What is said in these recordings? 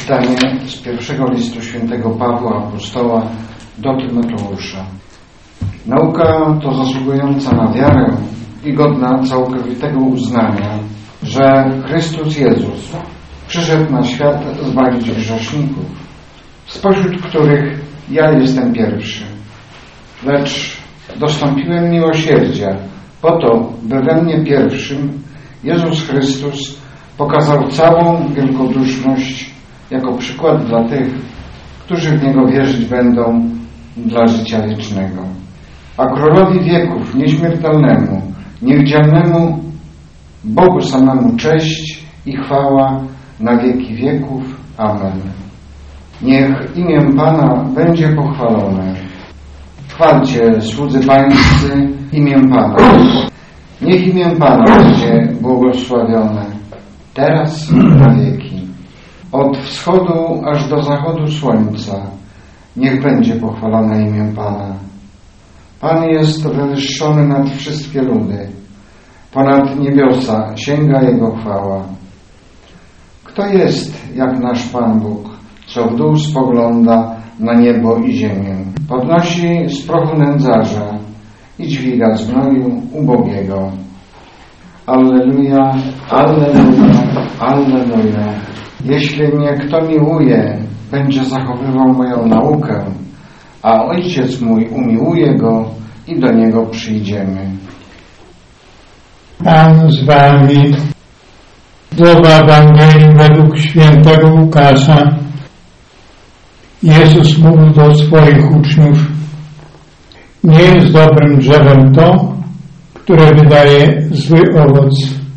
Czytanie z pierwszego listu świętego Pawła Apostoła do Tymoteusza. Nauka to zasługująca na wiarę i godna całkowitego uznania, że Chrystus Jezus przyszedł na świat zbawić grzeszników, spośród których ja jestem pierwszy. Lecz dostąpiłem miłosierdzia po to, by we mnie pierwszym Jezus Chrystus pokazał całą wielkoduszność jako przykład dla tych, którzy w Niego wierzyć będą dla życia wiecznego. A Królowi wieków, nieśmiertelnemu, niewidzialnemu Bogu samemu cześć i chwała na wieki wieków. Amen. Niech imię Pana będzie pochwalone. Chwalcie, słudzy pańscy, imię Pana. Niech imię Pana będzie błogosławione, teraz i na wieki. Od wschodu aż do zachodu słońca niech będzie pochwalone imię Pana. Pan jest wywyższony nad wszystkie ludy. Ponad niebiosa sięga Jego chwała. Kto jest jak nasz Pan Bóg, co w dół spogląda na niebo i ziemię? Podnosi z prochu nędzarza i dźwiga z gnoju ubogiego. Alleluja, alleluja, alleluja. Jeśli mnie kto miłuje, będzie zachowywał moją naukę, a Ojciec mój umiłuje go i do Niego przyjdziemy. Pan z wami. Słowa Ewangelii według świętego Łukasza. Jezus mówił do swoich uczniów: nie jest dobrym drzewem to, które wydaje zły owoc,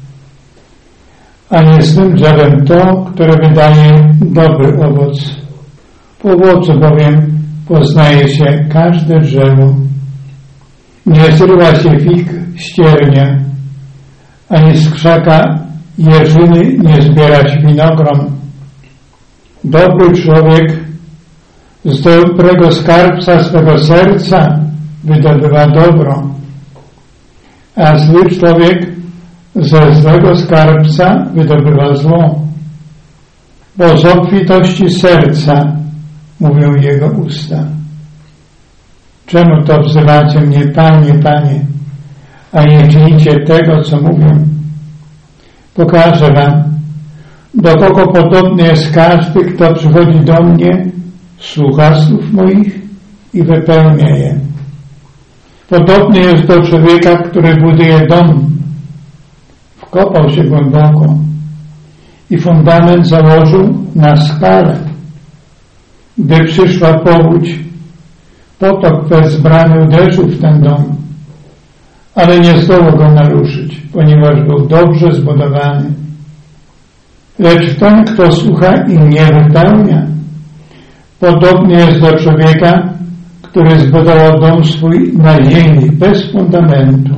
a nie złym drzewem to, które wydaje dobry owoc. Po owocu bowiem poznaje się każde drzewo. Nie zrywa się fig z ciernia, ani z krzaka jeżyny nie zbierać winogron. Dobry człowiek z dobrego skarbca swego serca wydobywa dobro, a zły człowiek ze złego skarbca wydobywa zło. Bo z obfitości serca mówią jego usta. Czemu to wzywacie mnie, Panie, Panie, a nie czynicie tego, co mówię? Pokażę wam, do kogo podobny jest każdy, kto przychodzi do mnie, słucha słów moich i wypełnia je. Podobny jest do człowieka, który buduje dom. Wkopał się głęboko i fundament założył na skalę. Gdy przyszła powódź, potok wezbrany uderzył w ten dom, ale nie zdołał go naruszyć, ponieważ był dobrze zbudowany. Lecz ten, kto słucha i nie wypełnia, podobny jest do człowieka, który zbudował dom swój na ziemi bez fundamentu.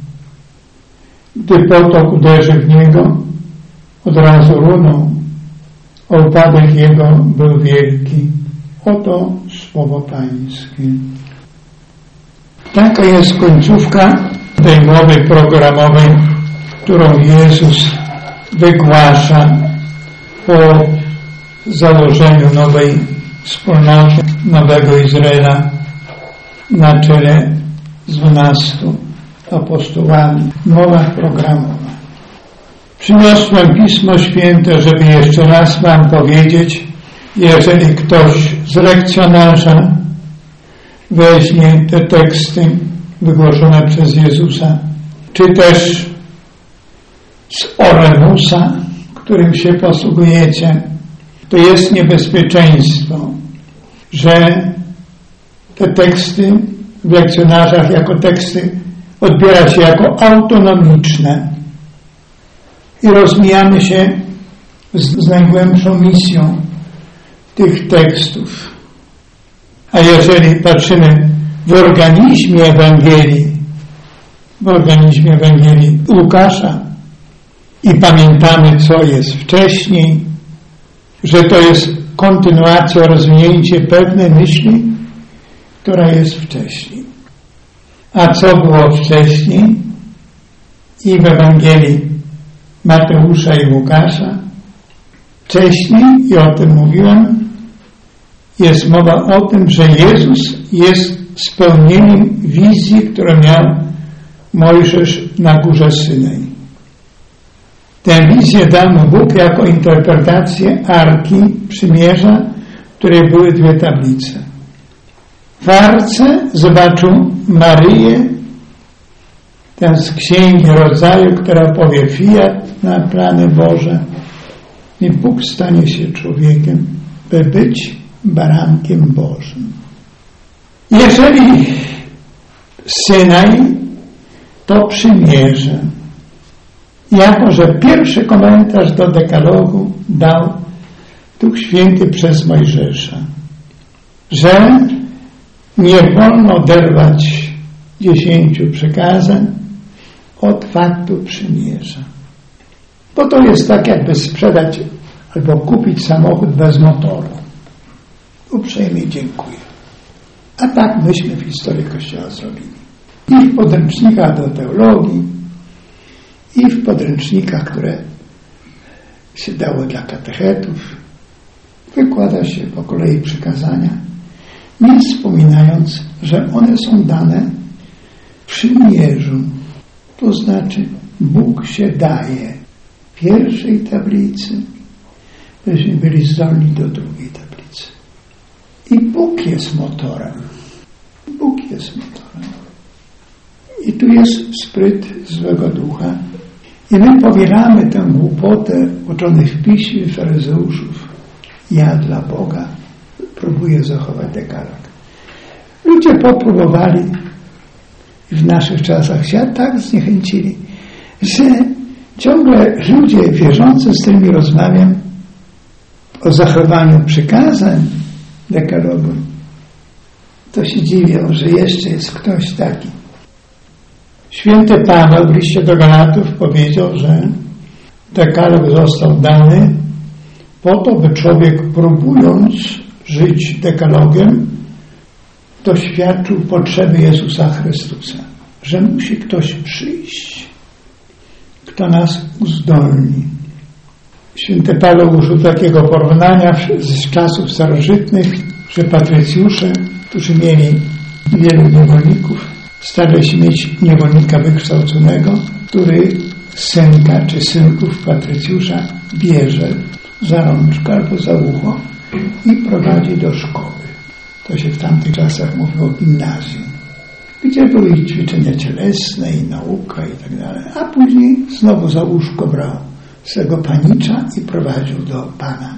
Gdy potok uderzy w niego, od razu runął, a upadek jego był wielki. Oto słowo Pańskie. Taka jest końcówka tej mowy programowej, którą Jezus wygłasza po założeniu nowej wspólnoty, nowego Izraela na czele z 12 apostołami. Mowa programowa. Przyniosłem Pismo Święte, żeby jeszcze raz wam powiedzieć, jeżeli ktoś z lekcjonarza weźmie te teksty wygłoszone przez Jezusa, czy też z Oremusa, którym się posługujecie, to jest niebezpieczeństwo, że te teksty w lekcjonarzach jako teksty odbiera się jako autonomiczne i rozmijamy się z najgłębszą misją tych tekstów. A jeżeli patrzymy w organizmie Ewangelii Łukasza i pamiętamy, co jest wcześniej, że to jest kontynuacja, rozwinięcie pewnej myśli, która jest wcześniej. A co było wcześniej? I w Ewangelii Mateusza i Łukasza Wcześniej, i o tym mówiłem, jest mowa o tym, że Jezus jest spełnieniem wizji, którą miał Mojżesz na górze Synaj. Tę wizję dał mu Bóg jako interpretację Arki Przymierza, w której były dwie tablice. W Arce zobaczył Maryję, tę z Księgi Rodzaju, która powie fiat na plany Boże, i Bóg stanie się człowiekiem, by być barankiem Bożym. Jeżeli Synaj, to przymierze. Jako że pierwszy komentarz do dekalogu dał Duch Święty przez Mojżesza, że nie wolno oderwać 10 przykazań od faktu przymierza. Bo to jest tak, jakby sprzedać albo kupić samochód bez motoru. Uprzejmie dziękuję. A tak myśmy w historii Kościoła zrobili. I w podręcznikach do teologii, i w podręcznikach, które się dało dla katechetów, wykłada się po kolei przykazania, nie wspominając, że one są dane w przymierzu. To znaczy, Bóg się daje pierwszej tablicy, byśmy byli zdolni do drugiej tablicy. I Bóg jest motorem. Bóg jest motorem. I tu jest spryt złego ducha. I my powielamy tę głupotę uczonych w Piśmie faryzeuszów. Ja dla Boga próbuję zachować dekalog. Ludzie popróbowali i w naszych czasach się tak zniechęcili, że ciągle ludzie wierzący, z którymi rozmawiam o zachowaniu przykazań dekalogu, to się dziwią, że jeszcze jest ktoś taki. Święty Paweł w liście do Galatów powiedział, że dekalog został dany po to, by człowiek, próbując żyć dekalogiem, doświadczył potrzeby Jezusa Chrystusa, że musi ktoś przyjść, kto nas uzdolni. Święty Paweł użył takiego porównania z czasów starożytnych, że patrycjusze, którzy mieli wielu niewolników, starali się mieć niewolnika wykształconego, który synka czy synków patrycjusza bierze za rączkę albo za ucho i prowadzi do szkoły. To się w tamtych czasach mówiło gimnazjum, gdzie były i ćwiczenia cielesne, i nauka, i tak dalej. A później znowu za łóżko brał swego panicza i prowadził do Pana.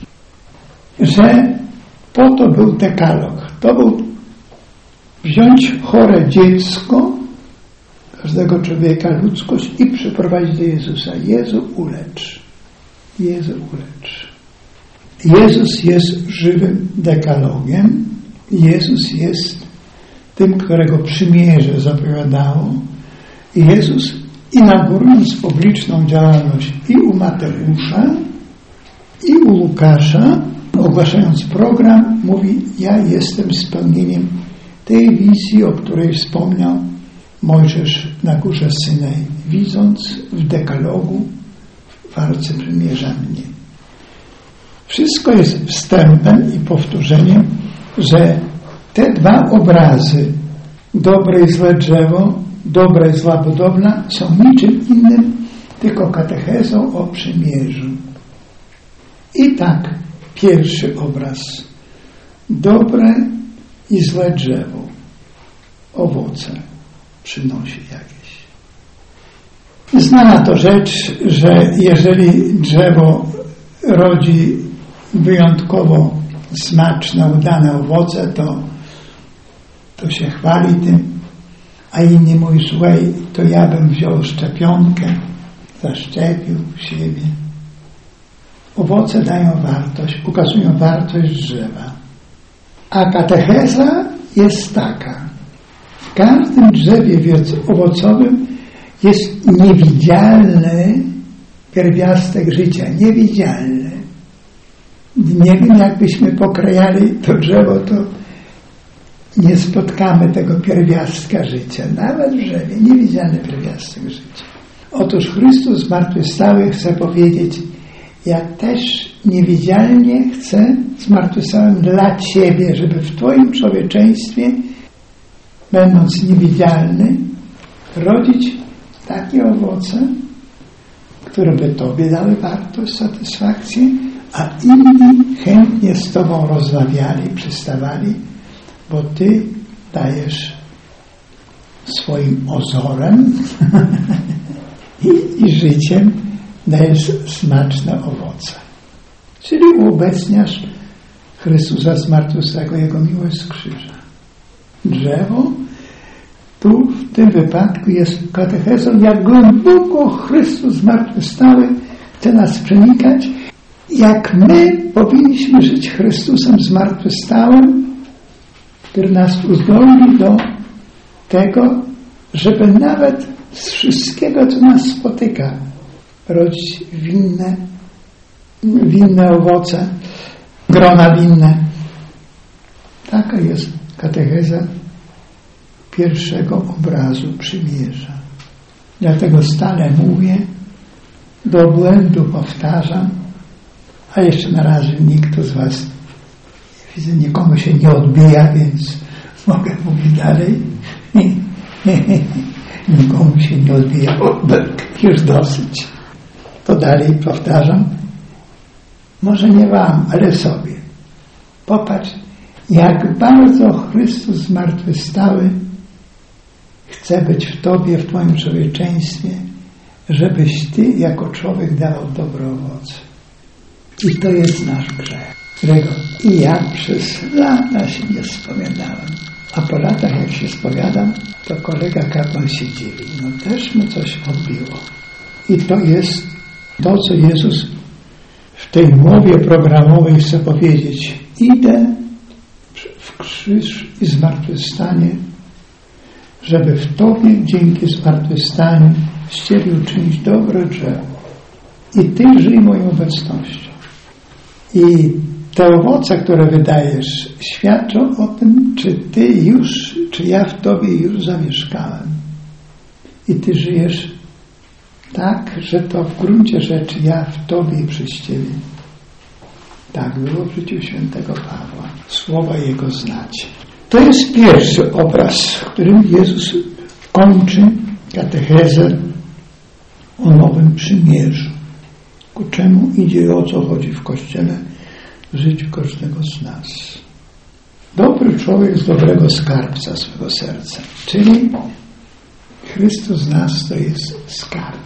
Że po to był dekalog. To był wziąć chore dziecko, każdego człowieka, ludzkość i przyprowadzić do Jezusa. Jezu, ulecz. Jezu, ulecz. Jezus jest żywym dekalogiem. Jezus jest tym, którego przymierze zapowiadało. I Jezus, inaugurując publiczną działalność i u Mateusza, i u Łukasza, ogłaszając program, mówi: ja jestem spełnieniem tej wizji, o której wspomniał Mojżesz na górze Synaj, widząc w dekalogu, w Arce Przymierza mnie. Wszystko jest wstępem i powtórzeniem, że te dwa obrazy, dobre i złe drzewo, dobra i zła budowla, są niczym innym, tylko katechezą o przymierzu. I tak, pierwszy obraz, dobre i złe drzewo, owoce przynosi jakieś. Znana to rzecz, że jeżeli drzewo rodzi wyjątkowo smaczne, udane owoce, to się chwali tym, a inni mówią: słuchaj, to ja bym wziął szczepionkę, zaszczepił siebie. Owoce dają wartość, ukazują wartość drzewa. A katecheza jest taka: w każdym drzewie owocowym jest niewidzialny pierwiastek życia, niewidzialny. Nie wiem, jakbyśmy pokrajali to drzewo, to nie spotkamy tego pierwiastka życia. Nawet w drzewie, niewidzialny pierwiastek życia. Otóż Chrystus zmartwychwstały chce powiedzieć: ja też niewidzialnie chcę zmartwychwstałem dla Ciebie, żeby w Twoim człowieczeństwie, będąc niewidzialny, rodzić takie owoce, które by Tobie dały wartość, satysfakcję, a inni chętnie z Tobą rozmawiali, przystawali, bo Ty dajesz swoim ozorem i życiem dajesz smaczne owoce. Czyli uobecniasz Chrystusa zmartwychwstałego, Jego miłość z krzyża. Drzewo tu w tym wypadku jest katechezą, jak głęboko Chrystus zmartwychwstały chce nas przenikać, jak my powinniśmy żyć Chrystusem zmartwychwstałym, który nas uzdolni do tego, żeby nawet z wszystkiego, co nas spotyka, rodzić winne owoce, grona winne. Taka jest katecheza pierwszego obrazu przymierza. Dlatego stale mówię, do błędu powtarzam, a jeszcze na razie nikt z Was, widzę, nikomu się nie odbija, więc mogę mówić dalej. Nikomu się nie odbija, już dosyć. To dalej powtarzam. Może nie Wam, ale sobie. Popatrz, jak bardzo Chrystus zmartwychwstały chce być w Tobie, w Twoim człowieczeństwie, żebyś Ty jako człowiek dawał dobre owoce. I to jest nasz grzech, którego i ja przez lata się nie spowiadałem. A po latach, jak się spowiadam, to kolega kapłan się dziwi. No też mu coś odbiło. I to jest to, co Jezus w tej mowie programowej chce powiedzieć. Idę w krzyż i zmartwychwstanie, żeby w Tobie dzięki zmartwychwstaniu z Ciebie uczynić dobre drzewo. I Ty żyj moją obecnością. I te owoce, które wydajesz, świadczą o tym, czy ja w Tobie już zamieszkałem. I Ty żyjesz tak, że to w gruncie rzeczy ja w Tobie i przez Ciebie. Tak było w życiu świętego Pawła. Słowa Jego znacie. To jest pierwszy obraz, w którym Jezus kończy katechezę o nowym przymierzu. Ku czemu idzie i o co chodzi w Kościele, w życiu każdego z nas. Dobry człowiek z dobrego skarbca swego serca. Czyli Chrystus z nas to jest skarb.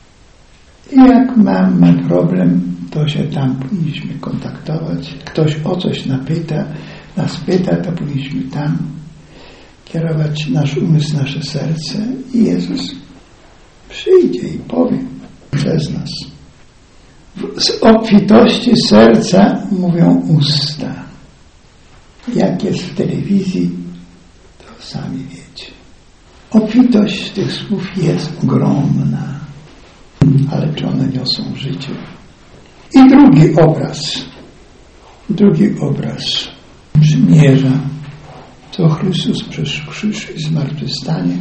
I jak mamy problem, to się tam powinniśmy kontaktować. Ktoś o coś nas pyta, to powinniśmy tam kierować nasz umysł, nasze serce i Jezus przyjdzie i powie przez nas. Z obfitości serca mówią usta. Jak jest w telewizji, to sami wiecie. Obfitość tych słów jest ogromna, ale czy one niosą życie? I drugi obraz przymierza, co Chrystus przez krzyż i zmartwychwstanie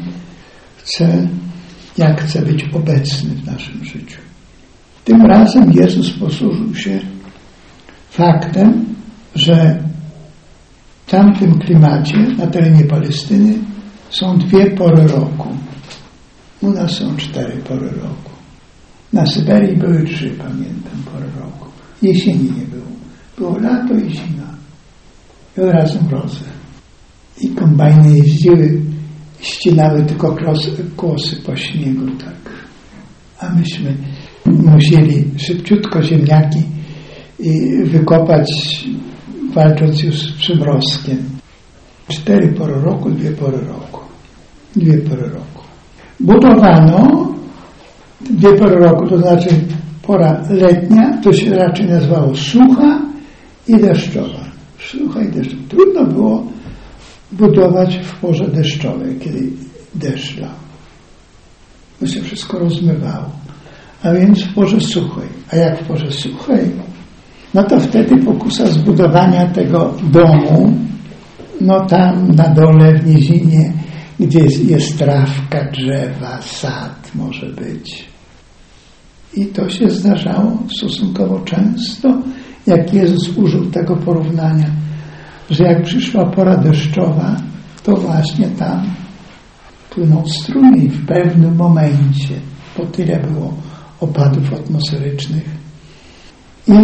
chce być obecny w naszym życiu. Tym razem Jezus posłużył się faktem, że w tamtym klimacie na terenie Palestyny są 2 pory roku. U nas są 4 pory roku. Na Syberii były 3, pamiętam, pory roku. Jesieni nie było. Było lato i zima. I od razu mrozy. I kombajny jeździły, ścinały tylko kłosy po śniegu, tak. A myśmy musieli szybciutko ziemniaki wykopać, walcząc już z przymrozkiem. 4 pory roku, 2 pory roku. 2 pory roku. Budowano 2 pory roku, to znaczy pora letnia, to się raczej nazywało sucha i deszczowa. Sucha i deszczowa. Trudno było budować w porze deszczowej, kiedy deszcz lał. Bo się wszystko rozmywało. A więc w porze suchej. A jak w porze suchej, no to wtedy pokusa zbudowania tego domu, no tam na dole w nizinie, gdzie jest trawka, drzewa, sad może być. I to się zdarzało stosunkowo często, jak Jezus użył tego porównania, że jak przyszła pora deszczowa, to właśnie tam płynął strumień w pewnym momencie, bo tyle było opadów atmosferycznych. I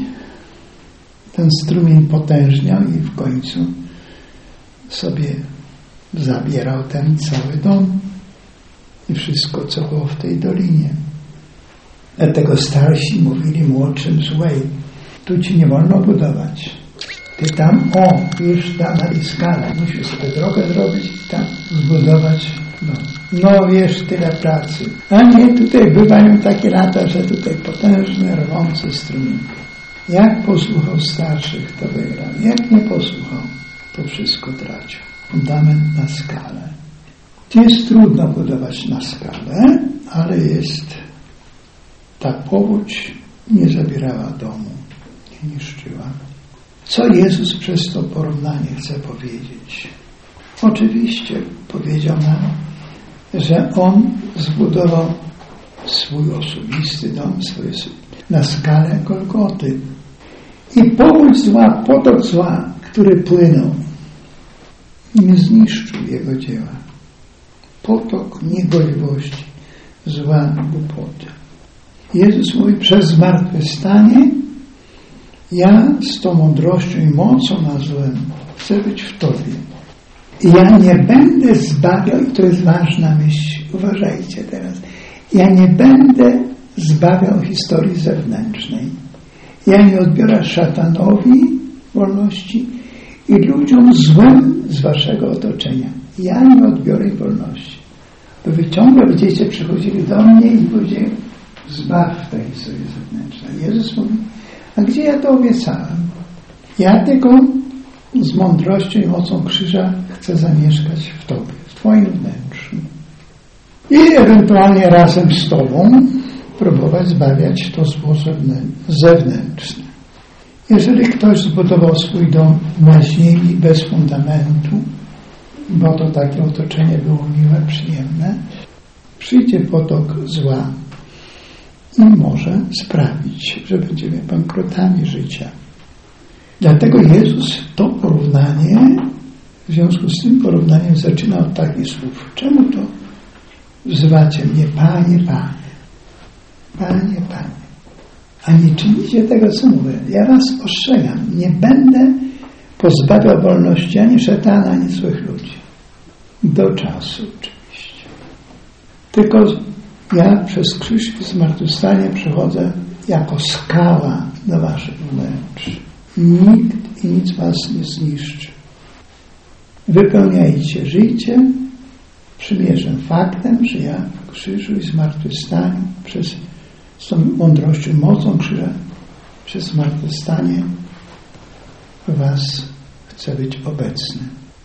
ten strumień potężniał i w końcu sobie zabierał ten cały dom i wszystko, co było w tej dolinie. Dlatego starsi mówili młodszym: słuchaj, tu ci nie wolno budować. Ty tam, wiesz, tam na skalę, musisz sobie drogę zrobić i tam zbudować. No wiesz, tyle pracy. A nie, tutaj bywają takie lata, że tutaj potężny, rwący strumień. Jak posłuchał starszych, to wygrał. Jak nie posłuchał, to wszystko tracił. Fundament na skalę. Jest trudno budować na skalę, ale jest ta powódź nie zabierała domu, nie niszczyła. Co Jezus przez to porównanie chce powiedzieć? Oczywiście powiedział nam, że On zbudował swój osobisty dom, na skalę Golgoty. I powódź zła, potok zła, który płynął, nie zniszczył Jego dzieła. Potok niegorliwości, zła, głupoty. Jezus mówi: przez zmartwychwstanie ja z tą mądrością i mocą na złem chcę być w Tobie. I ja nie będę zbawiał, i to jest ważna myśl, uważajcie teraz, ja nie będę zbawiał historii zewnętrznej. Ja nie odbiorę szatanowi wolności i ludziom złym z waszego otoczenia. Ja nie odbiorę ich wolności. Bo wy ciągle będziecie przychodzili do mnie i powiedzieli: zbaw w tej historii zewnętrznej. Jezus mówi: a gdzie ja to obiecałem? Ja tylko z mądrością i mocą krzyża chcę zamieszkać w Tobie, w Twoim wnętrzu. I ewentualnie razem z Tobą próbować zbawiać to zło zewnętrzne. Jeżeli ktoś zbudował swój dom na ziemi bez fundamentu, bo to takie otoczenie było miłe, przyjemne, przyjdzie potok zła i może sprawić, że będziemy bankrutami życia. Dlatego Jezus to porównanie, w związku z tym porównaniem zaczyna od takich słów: czemu to wzywacie mnie, Panie, Panie? Panie, Panie. A nie czynicie tego, co mówię. Ja was ostrzegam. Nie będę pozbawiał wolności ani szatana, ani złych ludzi. Do czasu oczywiście. Tylko ja przez krzyż i zmartwychwstanie przychodzę jako skała do waszych wnętrz. Nikt i nic was nie zniszczy. Wypełniajcie życie przymierzem faktem, że ja w krzyżu i zmartwychwstaniu z tą mądrością, mocą krzyża, przez zmartwychwstanie was chcę być obecny.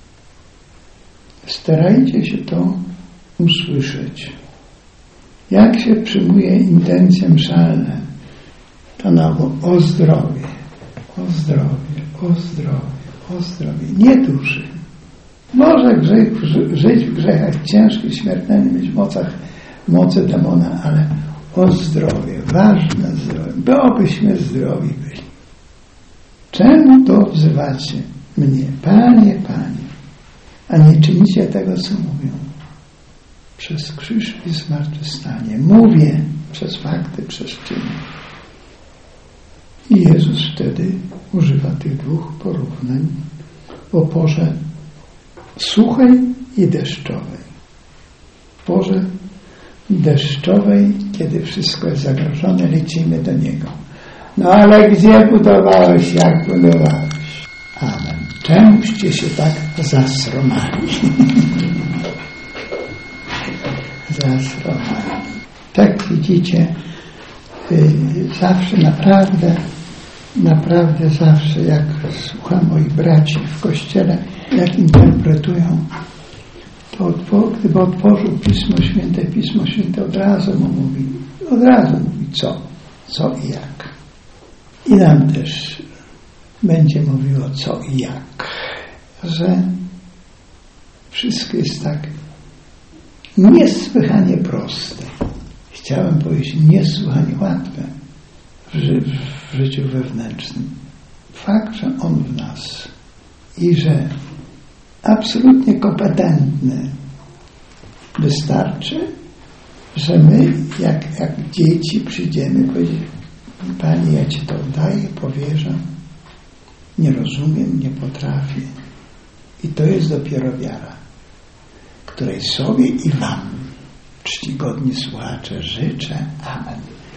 Starajcie się to usłyszeć. Jak się przyjmuje intencje mszalne, to na o zdrowie, o zdrowie, o zdrowie, o zdrowie, nie duszy. Może żyć w grzechach ciężkich, śmiertelnych, mieć mocy demona, ale o zdrowie, ważne zdrowie, by obyśmy zdrowi byli. Czemu to wzywacie mnie, Panie, Panie, a nie czynicie tego, co mówią? Przez krzyż i zmartwychwstanie. Mówię przez fakty, przez czyny. I Jezus wtedy używa tych dwóch porównań o porze suchej i deszczowej. W porze deszczowej, kiedy wszystko jest zagrożone, lecimy do Niego. No ale gdzie budowałeś, jak budowałeś? Amen. Czemuście się tak zasromali? Zasromali. Tak widzicie, zawsze naprawdę zawsze, jak słucham moich braci w Kościele, jak interpretują, to gdyby otworzył Pismo Święte od razu mówi co i jak. I nam też będzie mówiło co i jak, że wszystko jest tak niesłychanie proste. chciałem powiedzieć, niesłychanie łatwe w życiu wewnętrznym. Fakt, że On w nas i że absolutnie kompetentny, wystarczy, że my jak dzieci przyjdziemy i powiedzieć: Panie, ja Ci to oddaję, powierzam, nie rozumiem, nie potrafię. I to jest dopiero wiara, której sobie i Wam, czcigodni słuchacze, życzę. Amen.